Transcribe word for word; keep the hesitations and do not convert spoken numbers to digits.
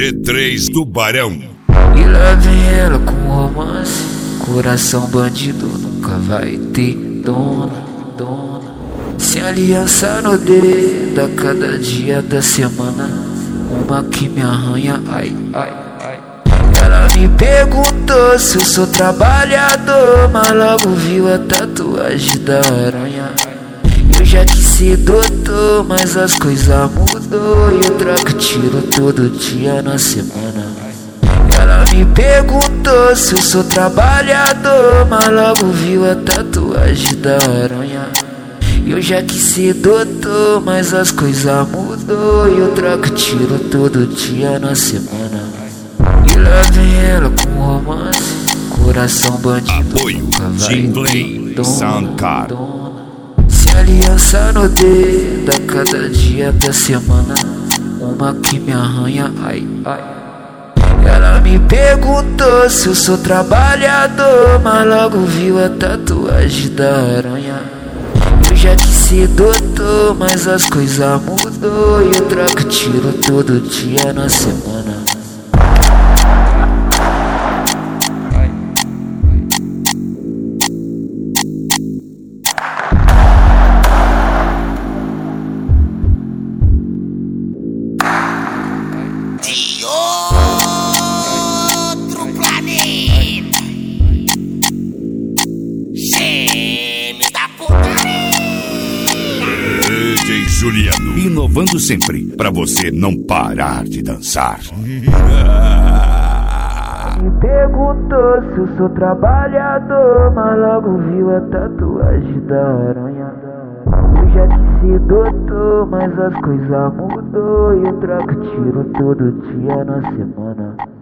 G três Tubarão. E lá vem ela com romance. Coração bandido nunca vai ter dono, dona. Sem aliança no dedo, a cada dia da semana uma que me arranha, ai, ai, ai. Ela me perguntou se eu sou trabalhador, mas logo viu a tatuagem da aranha. Eu já quis ser doutor, mas as coisas mudou e eu troco tiro todo dia na semana. Ela me perguntou se eu sou trabalhador, mas logo viu a tatuagem da aranha. Eu já quis ser doutor, mas as coisas mudou e eu troco tiro todo dia na semana. E lá vem ela com romance, coração bandido, Apoio Jingley Soundcar. Sem aliança no dedo, a cada dia da semana uma que me arranha, ai, ai. Ela me perguntou se eu sou trabalhador, mas logo viu a tatuagem da aranha. Eu já quis ser doutor, mas as coisas mudou e eu troco tiro todo dia na semana. De outro planeta, gêmeo da putaria. D J Juliano, inovando sempre pra você não parar de dançar. Me perguntou se eu sou trabalhador, mas logo viu a tatuagem da aranha. Eu já quis ser doutor, mas as coisas mudou e eu troco tiro todo dia na semana.